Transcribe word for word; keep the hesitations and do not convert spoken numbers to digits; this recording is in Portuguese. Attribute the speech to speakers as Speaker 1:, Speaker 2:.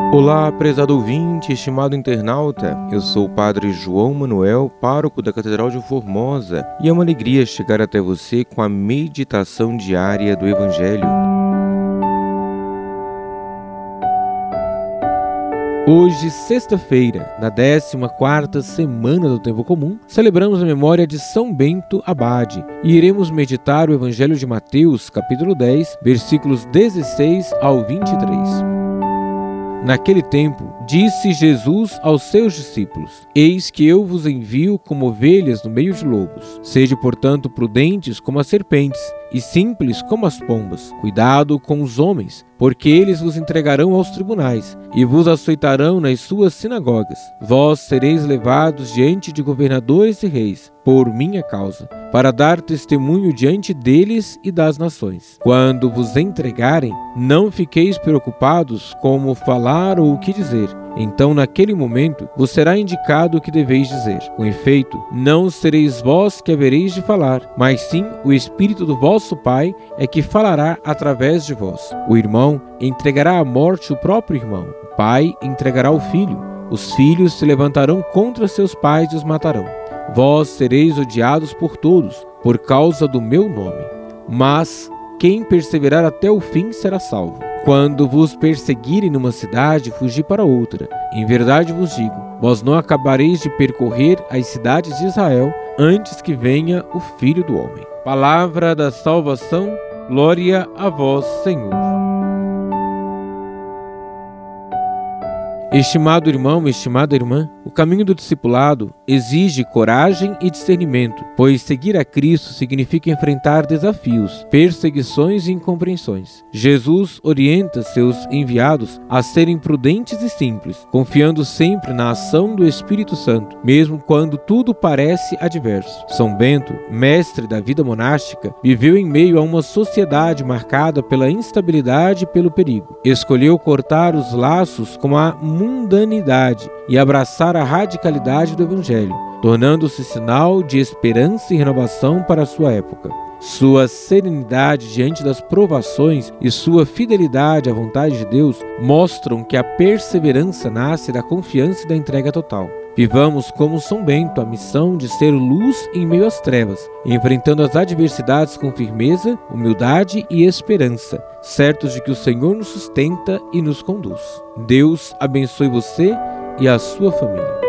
Speaker 1: Olá, prezado ouvinte, estimado internauta, eu sou o Padre João Manuel, pároco da Catedral de Formosa, e é uma alegria chegar até você com a meditação diária do Evangelho. Hoje, sexta-feira, na décima quarta semana do Tempo Comum, celebramos a memória de São Bento Abade e iremos meditar o Evangelho de Mateus, capítulo dez, versículos dezesseis ao vinte e três. Naquele tempo, disse Jesus aos seus discípulos: Eis que eu vos envio como ovelhas no meio de lobos. Sede, portanto, prudentes como as serpentes e simples como as pombas. Cuidado com os homens, porque eles vos entregarão aos tribunais e vos açoitarão nas suas sinagogas. Vós sereis levados diante de governadores e reis, por minha causa, para dar testemunho diante deles e das nações. Quando vos entregarem, não fiqueis preocupados como falar ou o que dizer. Então, naquele momento, vos será indicado o que deveis dizer. Com efeito, não sereis vós que havereis de falar, mas sim o Espírito do vosso Pai é que falará através de vós. O irmão entregará à morte o próprio irmão. O pai entregará o filho. Os filhos se levantarão contra seus pais e os matarão. Vós sereis odiados por todos, por causa do meu nome. Mas quem perseverar até o fim será salvo. Quando vos perseguirem numa cidade, fugi para outra. Em verdade vos digo, vós não acabareis de percorrer as cidades de Israel antes que venha o Filho do Homem. Palavra da salvação, glória a vós, Senhor. Estimado irmão, estimada irmã, o caminho do discipulado exige coragem e discernimento, pois seguir a Cristo significa enfrentar desafios, perseguições e incompreensões. Jesus orienta seus enviados a serem prudentes e simples, confiando sempre na ação do Espírito Santo, mesmo quando tudo parece adverso. São Bento, mestre da vida monástica, viveu em meio a uma sociedade marcada pela instabilidade e pelo perigo. Escolheu cortar os laços com a mundanidade e abraçar a radicalidade do Evangelho, tornando-se sinal de esperança e renovação para a sua época. Sua serenidade diante das provações e sua fidelidade à vontade de Deus mostram que a perseverança nasce da confiança e da entrega total. Vivamos como São Bento a missão de ser luz em meio às trevas, enfrentando as adversidades com firmeza, humildade e esperança, certos de que o Senhor nos sustenta e nos conduz. Deus abençoe você e a sua família.